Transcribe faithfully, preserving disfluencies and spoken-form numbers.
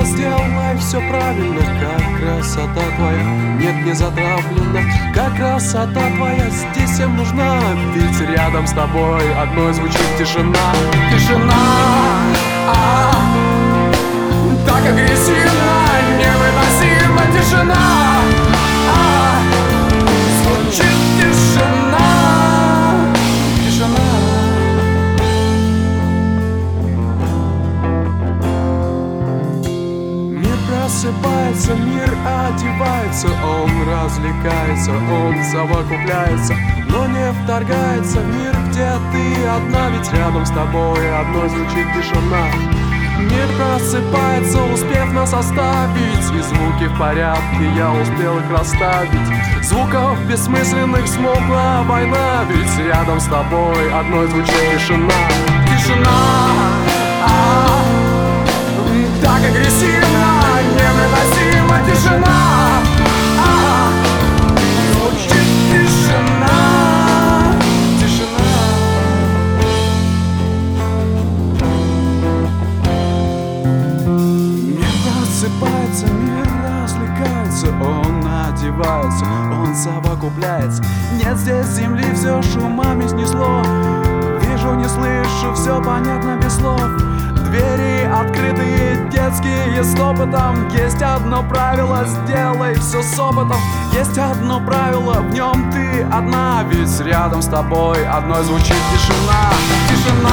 сделай все правильно, как красота твоя. Нет, не затравлена, как красота твоя здесь всем нужна. Ведь рядом с тобой одной звучит тишина. Тишина, а, так агрессивна, невыносима тишина, а, звучит тишина. Тишина. Просыпается, мир одевается, он развлекается, он совокупляется, но не вторгается в мир, где ты одна. Ведь рядом с тобой одной звучит тишина. Мир просыпается, успев нас оставить, и звуки в порядке, я успел их расставить. Звуков бессмысленных смолкла война, ведь рядом с тобой одной звучит тишина. Тишина, а, так агрессивно, невыносима тишина, а, звучит тишина. Тишина. Мир просыпается, мир развлекается, он одевается, он совокупляется. Нет здесь земли, все шумами снесло. Вижу, не слышу, все понятно без слов. Двери открытые, детские с опытом. Есть одно правило, сделай все с опытом. Есть одно правило, в нем ты одна. Ведь рядом с тобой одной звучит тишина. Тишина.